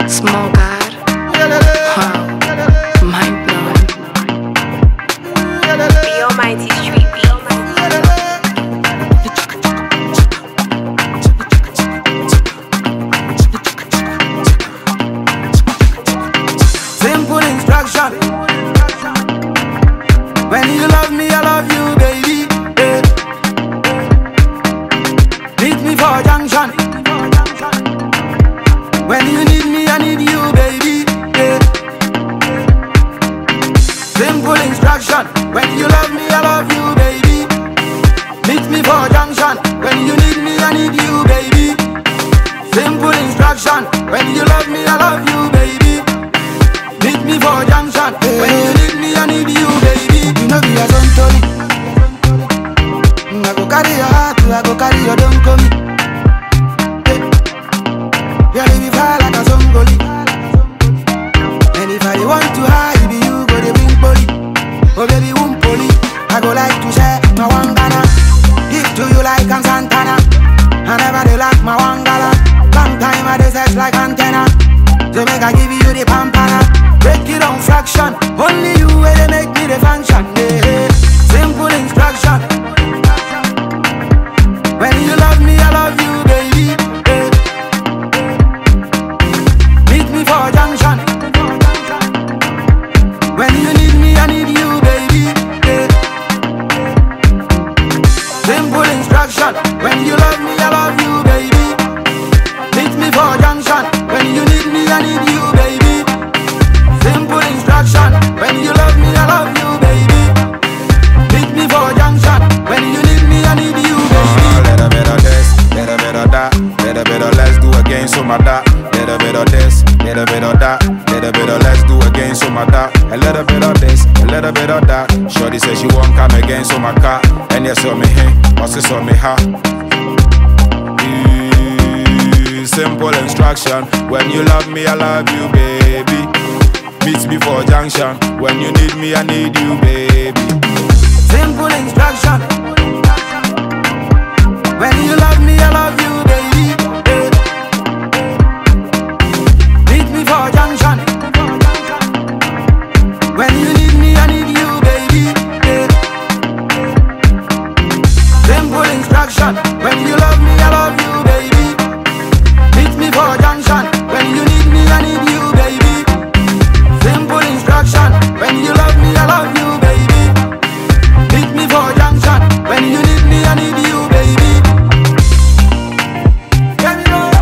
Small God. Wow. Mind blowing. The Almighty Street Beat. Simple instruction. When you love me, I love you, baby. Yeah. Meet me for junction. When you need me, I need you, baby. Yeah. Simple instruction. When you love me, I love you, baby. Meet me for junction. When you need me, I need you, baby. Simple instruction. When you love me, I love you, baby. Meet me for junction. When you need me, I need you, baby. You know be a son Tony. I go carry your heart, I go carry your don't come me. Yeah, baby, fly like a zongoli. And if I want to hide, be you go the bring poli. Oh baby, poli. I go like to share my one Ghana. Give to you like I'm Santana. I never they like my one gala. Long time I they search like antenna. So make I give you the pampana. Break it on fraction. Only you where they make me the function. Yeah. Simple instruction. When you love me, I love you, baby. Yeah. Meet me for junction. When you need me, I need you, baby. Yeah. Simple instruction. When you love me, I love you, baby. Meet me for junction. When you need me, I need you, baby. Simple instruction. When you love me, I love you, baby. Meet me for junction. When you need me, I need you, baby. Little bit of this, little bit of that, little bit of let's do again, so my that. Little bit of this, little bit of that, little bit of let's do again, so my that. A little bit of this, a little bit of that. Shorty says she won't come again, so my car. And yes, saw me here, also saw me ha. Simple instruction. When you love me, I love you, baby. Meet me for junction. When you need me, I need you, baby. Simple instruction. When you love me, I love you, baby. Yeah. Meet me for junction. When you need me, I need you, baby. Yeah. Simple instruction. When you love me, I love you, baby. Meet me for junction. When you need me, I need you, baby. Simple instruction. When you love me, I love you, baby. Meet me for junction. When you need me, I need you, baby. Get me know.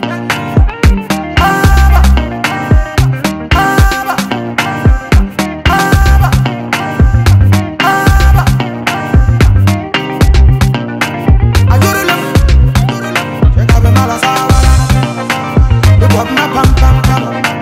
Abba. Abba. Abba. Abba. Ayurulum. Check out the malasawala. Look up my pam pam pam.